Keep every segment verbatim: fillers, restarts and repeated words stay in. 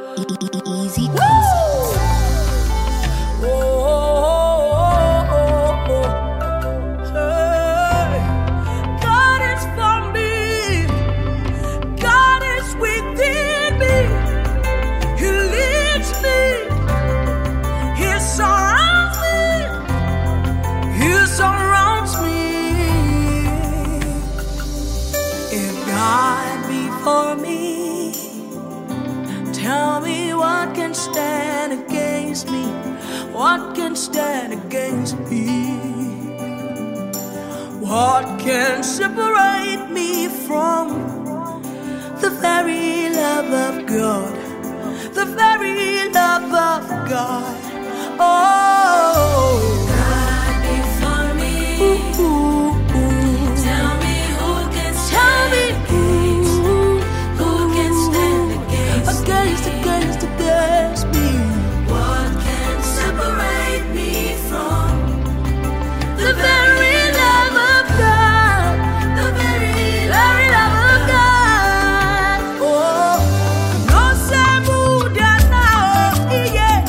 Easy. Tell me what can stand against me? What can stand against me? What can separate me from the very love of God? The very love of God. Oh, God before me. Ooh, ooh, ooh. Tell me who can stand against me? Who can stand against me? Against, against, against me. What can separate me from The very love of God. the very Very love of God. Oh, no se muda now, yeah.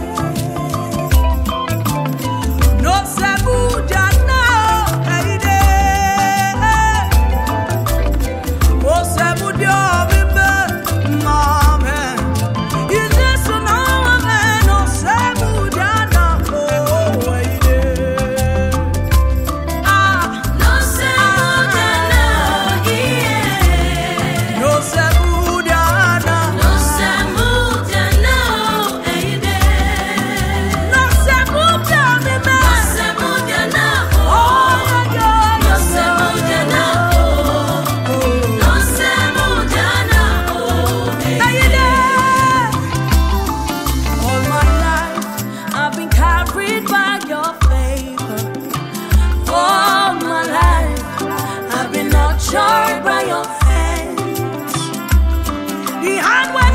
No se muda now, hey, yeah. Oh, se muda, baby, mama. Is this no man? No se muda now, oh, hey, yeah. Ah. no se muda now, yeah. No se muda now. No se muda now, hey, there. No se muda, mi No man. se muda now, Oh, my God. no se muda now, no se muda now, hey, Are you there? All my life, I've been carried by your favor. All my life, I've been nurtured by your hands. The hand where